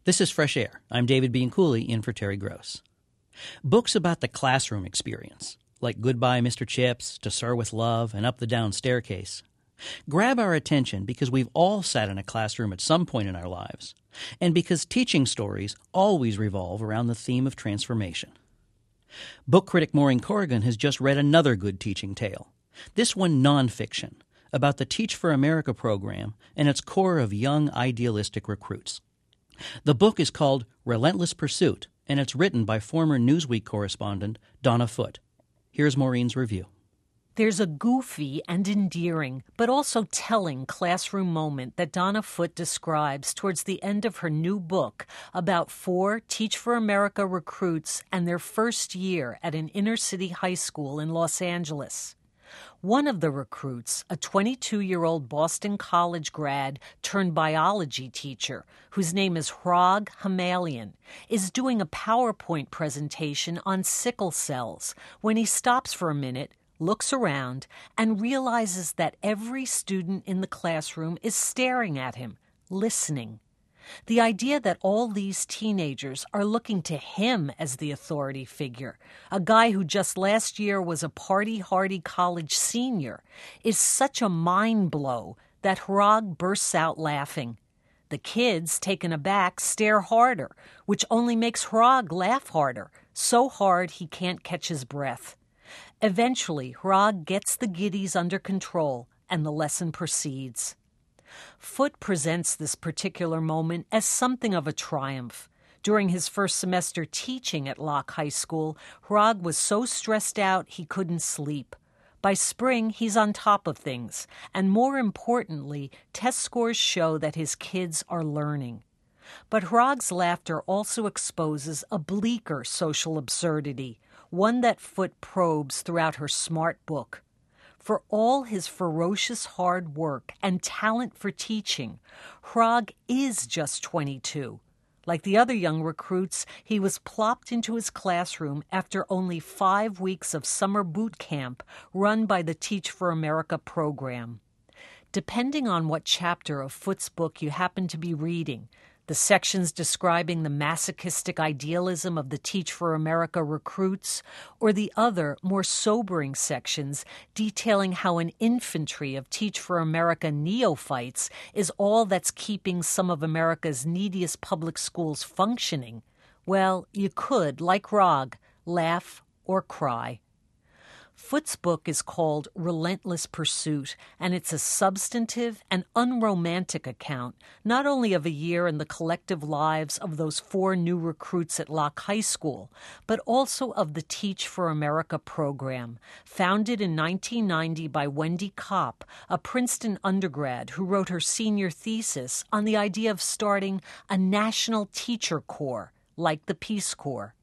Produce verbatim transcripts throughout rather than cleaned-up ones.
This is Fresh Air. I'm David Bianculli in for Terry Gross. Books about the classroom experience, like Goodbye, Mister Chips, To Sir with Love, and Up the Down Staircase, grab our attention because we've all sat in a classroom at some point in our lives, and because teaching stories always revolve around the theme of transformation. Book critic Maureen Corrigan has just read another good teaching tale, this one nonfiction, about the Teach for America program and its core of young idealistic recruits. The book is called Relentless Pursuit, and it's written by former Newsweek correspondent Donna Foote. Here's Maureen's review. There's a goofy and endearing, but also telling classroom moment that Donna Foote describes towards the end of her new book about four Teach for America recruits and their first year at an inner-city high school in Los Angeles. One of the recruits, a twenty-two-year-old Boston College grad turned biology teacher, whose name is Hrog Hamalian, is doing a PowerPoint presentation on sickle cells when he stops for a minute, looks around, and realizes that every student in the classroom is staring at him, listening. The idea that all these teenagers are looking to him as the authority figure, a guy who just last year was a party-hardy college senior, is such a mind blow that Hrog bursts out laughing. The kids, taken aback, stare harder, which only makes Hrog laugh harder, so hard he can't catch his breath. Eventually, Hrog gets the giddies under control, and the lesson proceeds. Foote presents this particular moment as something of a triumph. During his first semester teaching at Locke High School, Hrog was so stressed out he couldn't sleep. By spring, he's on top of things, and more importantly, test scores show that his kids are learning. But Hrog's laughter also exposes a bleaker social absurdity, one that Foote probes throughout her smart book. For all his ferocious hard work and talent for teaching, Hrog is just twenty-two. Like the other young recruits, he was plopped into his classroom after only five weeks of summer boot camp run by the Teach for America program. Depending on what chapter of Foote's book you happen to be reading, the sections describing the masochistic idealism of the Teach for America recruits, or the other, more sobering sections detailing how an infantry of Teach for America neophytes is all that's keeping some of America's neediest public schools functioning, well, you could, like Hrog, laugh or cry. Foote's book is called Relentless Pursuit, and it's a substantive and unromantic account not only of a year in the collective lives of those four new recruits at Locke High School, but also of the Teach for America program, founded in nineteen ninety by Wendy Kopp, a Princeton undergrad who wrote her senior thesis on the idea of starting a national teacher corps, like the Peace Corps.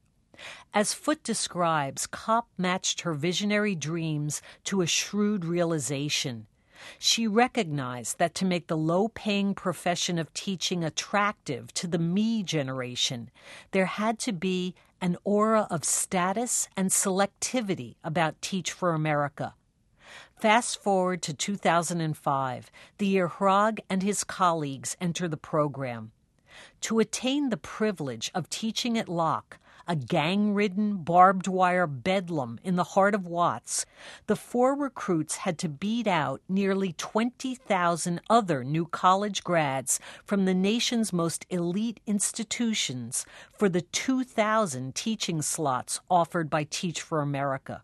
As Foote describes, Kopp matched her visionary dreams to a shrewd realization. She recognized that to make the low-paying profession of teaching attractive to the me generation, there had to be an aura of status and selectivity about Teach for America. Fast forward to two thousand five, the year Hrog and his colleagues enter the program. To attain the privilege of teaching at Locke, a gang-ridden, barbed-wire bedlam in the heart of Watts, the four recruits had to beat out nearly twenty thousand other new college grads from the nation's most elite institutions for the two thousand teaching slots offered by Teach for America.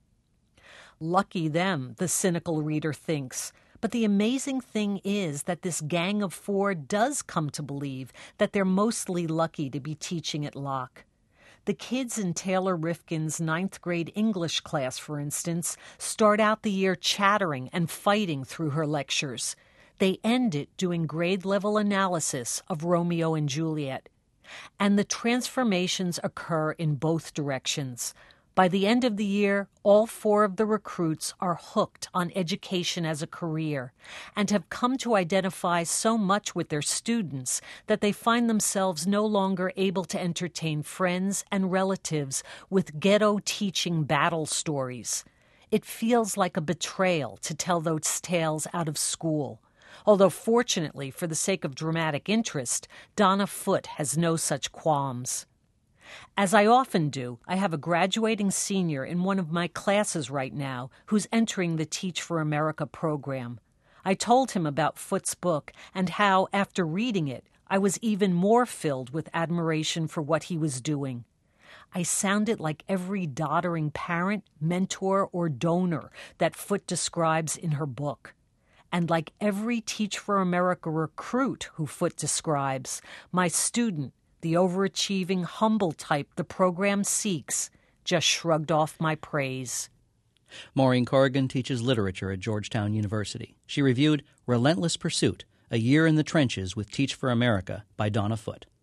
Lucky them, the cynical reader thinks. But the amazing thing is that this gang of four does come to believe that they're mostly lucky to be teaching at Locke. The kids in Taylor Rifkin's ninth grade English class, for instance, start out the year chattering and fighting through her lectures. They end it doing grade-level analysis of Romeo and Juliet. And the transformations occur in both directions. By the end of the year, all four of the recruits are hooked on education as a career and have come to identify so much with their students that they find themselves no longer able to entertain friends and relatives with ghetto teaching battle stories. It feels like a betrayal to tell those tales out of school. Although fortunately, for the sake of dramatic interest, Donna Foote has no such qualms. As I often do, I have a graduating senior in one of my classes right now who's entering the Teach for America program. I told him about Foote's book and how, after reading it, I was even more filled with admiration for what he was doing. I sounded like every doddering parent, mentor, or donor that Foote describes in her book. And like every Teach for America recruit who Foote describes, my student, the overachieving, humble type the program seeks, just shrugged off my praise. Maureen Corrigan teaches literature at Georgetown University. She reviewed Relentless Pursuit, A Year in the Trenches with Teach for America by Donna Foote.